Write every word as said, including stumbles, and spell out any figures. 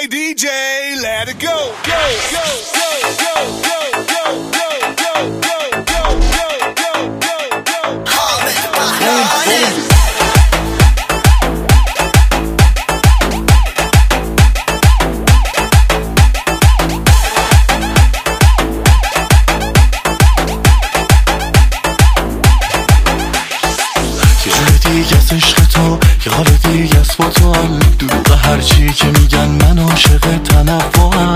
Hey D J, let it go, go, go, go, go, go, go, go, go, go, go, go, go, go, go. دیگه از عشق تو یه حال دیگه از با تو هم دروغ هرچی که میگن من عاشق تنوعم